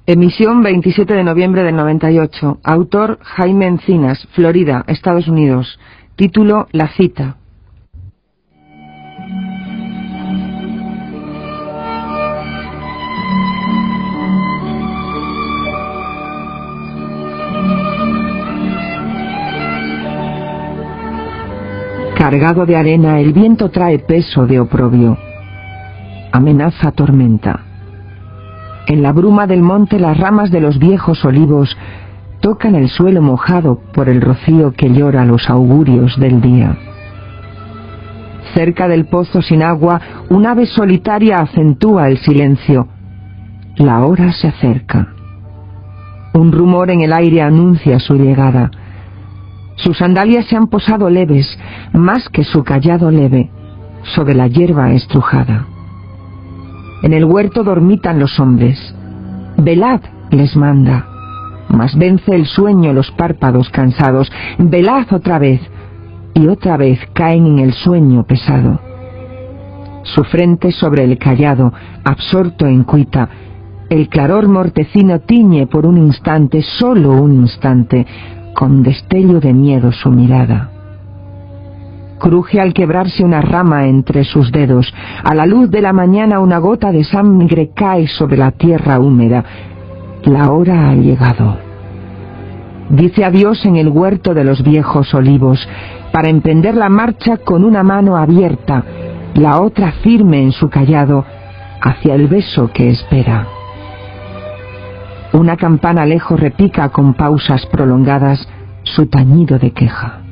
Emisión 27 de noviembre del 98. Autor Jaime Encinas, Florida, Estados Unidos. Título La cita. Cargado de arena, el viento trae peso de oprobio. Amenaza tormenta. En la bruma del monte las ramas de los viejos olivos tocan el suelo mojado por el rocío que llora los augurios del día. Cerca del pozo sin agua, un ave solitaria acentúa el silencio. La hora se acerca. Un rumor en el aire anuncia su llegada. Sus sandalias se han posado leves, más que su cayado leve, sobre la hierba estrujada. En el huerto dormitan los hombres. Velad, les manda. Mas vence el sueño los párpados cansados. Velad otra vez, y otra vez caen en el sueño pesado. Su frente sobre el cayado, absorto en cuita, el claror mortecino tiñe por un instante, solo un instante, con destello de miedo su mirada. Cruje al quebrarse una rama entre sus dedos. A la luz de la mañana una gota de sangre cae sobre la tierra húmeda. La hora ha llegado. Dice adiós en el huerto de los viejos olivos, para emprender la marcha con una mano abierta, la otra firme en su cayado, hacia el beso que espera. Una campana lejos repica con pausas prolongadas su tañido de queja.